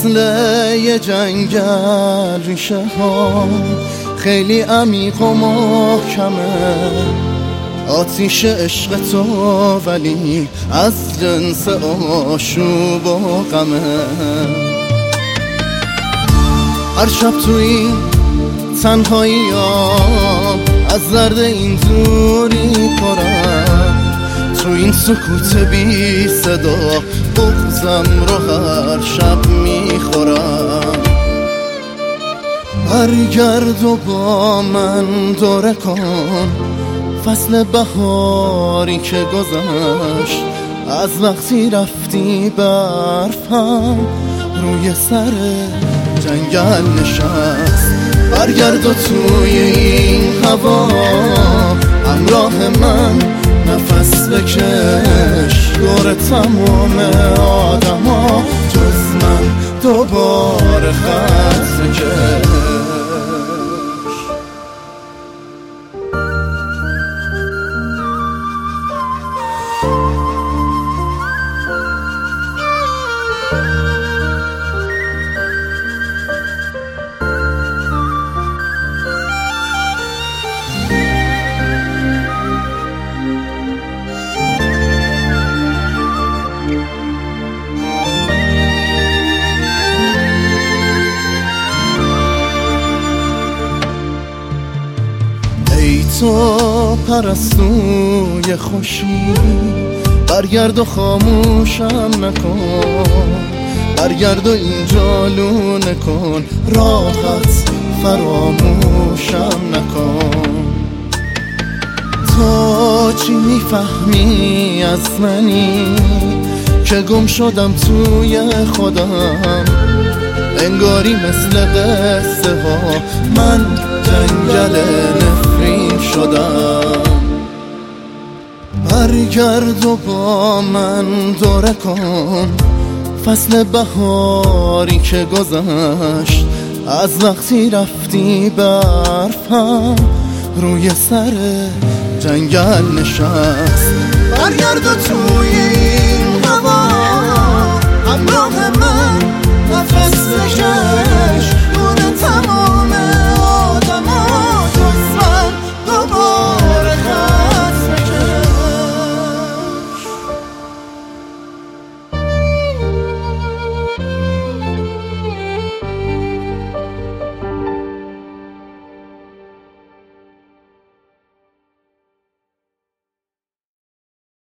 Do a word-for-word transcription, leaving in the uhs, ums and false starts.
مثل یه جنگل ریشه ها خیلی عمیق و محکمه، آتیش عشق تو ولی از جنس آشوب و غمه. هر شب تو این تنهایی ها از درد این دوری پرم، تو این سکوت بی صدا بغضم رو هر شب میخورم. برگرد و با من دوره کن فصل بهاری که گذشت، از وقتی رفتی برفم روی سر جنگل نشست. برگرد و توی این هوا همراه من نفس بکش، دور تمام آدم ها جز من دوباره خط بکش. تو پرستوی خوشی، برگرد و خاموشم نکن، برگرد و اینجا لو نکن، راحت فراموشم نکن. تو چی میفهمی از منی که گم شدم توی خودم، انگاری مثل قصه ها من جنگل نفرین شدم. برگرد و با من دوره کن فصل بهاری که گذشت، از وقتی رفتی برفم روی سر جنگل نشست. برگرد و توی این